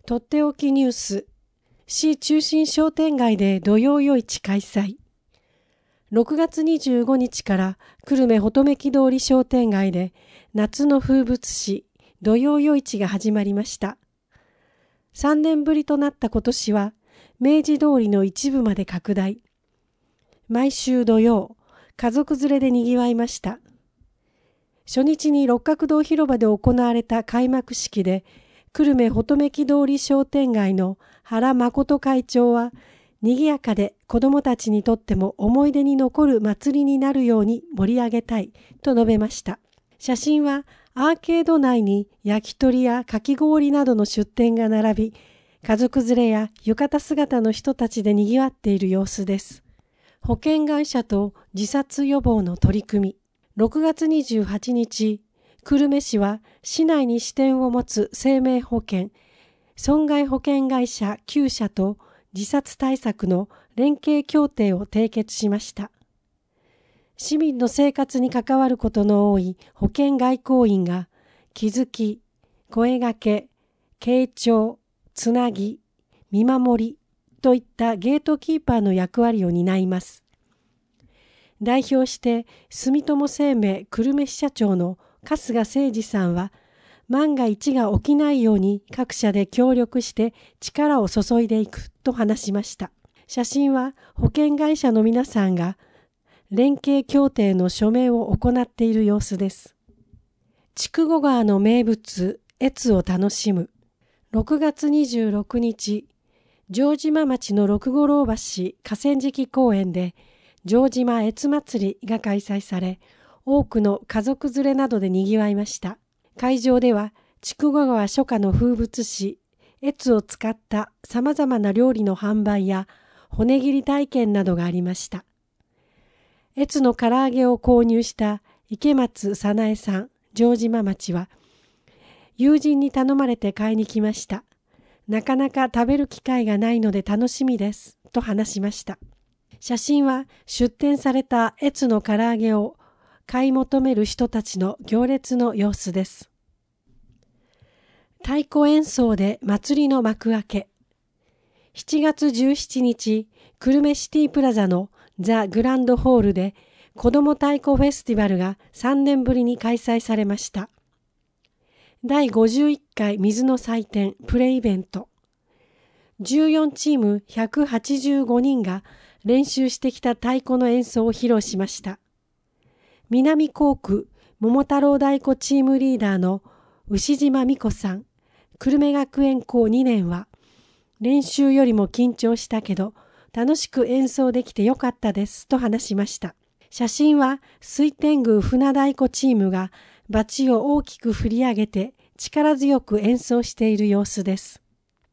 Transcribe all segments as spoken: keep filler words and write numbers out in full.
とっておきニュース、市中心商店街で土曜夜市開催。ろくがつにじゅうごにちから久留米穂留木通り商店街で夏の風物詩、土曜夜市が始まりました。さんねんぶりとなった今年は、明治通りの一部まで拡大。毎週土曜、家族連れで賑わいました。初日に六角堂広場で行われた開幕式で、久留米穂留木通り商店街の原誠会長は、賑やかで子どもたちにとっても思い出に残る祭りになるように盛り上げたいと述べました。写真はアーケード内に焼き鳥やかき氷などの出店が並び、家族連れや浴衣姿の人たちで賑わっている様子です。保険会社と自殺予防の取り組み。ろくがつにじゅうはちにち、久留米市は市内に支店を持つ生命保険、損害保険会社きゅうしゃと自殺対策の連携協定を締結しました。市民の生活に関わることの多い保険外交員が気づき、声掛け、傾聴、つなぎ、見守りといったゲートキーパーの役割を担います。代表して住友生命久留米支社長の春日誠二さんは、万が一が起きないように各社で協力して力を注いでいくと話しました。写真は保険会社の皆さんが連携協定の署名を行っている様子です。筑後川の名物、越を楽しむ。ろくがつにじゅうろくにち、城島町の六五郎橋河川敷公園で城島越祭りが開催され、多くの家族連れなどで賑わいました。会場では筑後川初夏の風物詩、越を使ったさまざまな料理の販売や骨切り体験などがありました。越の唐揚げを購入した池松早苗さん、城島町は、友人に頼まれて買いに来ました。なかなか食べる機会がないので楽しみです、と話しました。写真は出店された越の唐揚げを買い求める人たちの行列の様子です。太鼓演奏で祭りの幕開け。しちがつじゅうしちにち、久留米シティプラザのザ・グランドホールで子ども太鼓フェスティバルがさんねんぶりに開催されました。だいごじゅういっかい水の祭典プレイベント。じゅうよんチームひゃくはちじゅうごにんが練習してきた太鼓の演奏を披露しました。南高区桃太郎太鼓チームリーダーの牛島美子さん、久留米学園校にねんは、練習よりも緊張したけど、楽しく演奏できてよかったですと話しました。写真は水天宮船太鼓チームがバチを大きく振り上げて力強く演奏している様子です。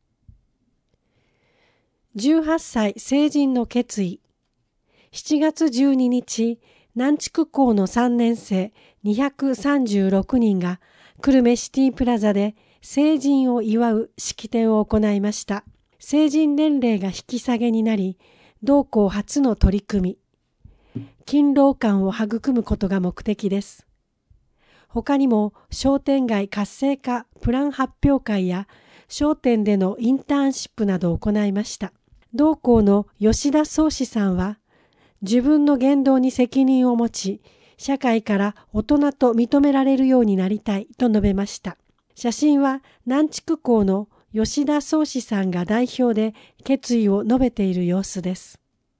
じゅうはっさい成人の決意。しちがつじゅうににち、南筑校のさんねんせいにひゃくさんじゅうろくにんが久留米シティプラザで成人を祝う式典を行いました。成人年齢が引き下げになり、同校初の取り組み、勤労感を育むことが目的です。他にも商店街活性化プラン発表会や商店でのインターンシップなどを行いました。同校の吉田宗志さんは、自分の言動に責任を持ち、社会から大人と認められるようになりたいと述べました。写真は南筑校の吉田宗志さんが代表で決意を述べている様子です。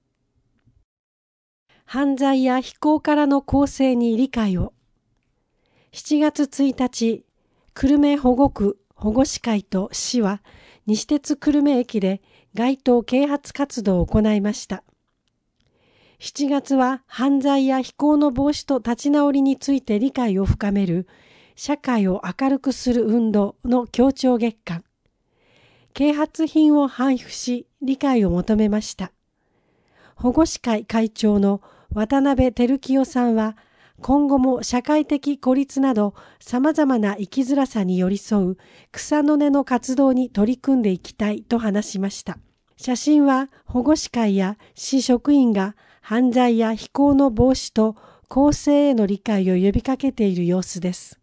犯罪や非行からの更生に理解を。しちがつついたち、久留米保護区保護司会と市は西鉄久留米駅で街頭啓発活動を行いました。しちがつは犯罪や非行の防止と立ち直りについて理解を深める社会を明るくする運動の強調月間。啓発品を配布し理解を求めました。保護司会会長の渡辺照清さんは、今後も社会的孤立など様々な生きづらさに寄り添う草の根の活動に取り組んでいきたいと話しました。写真は保護司会や市職員が犯罪や非行の防止と更生への理解を呼びかけている様子です。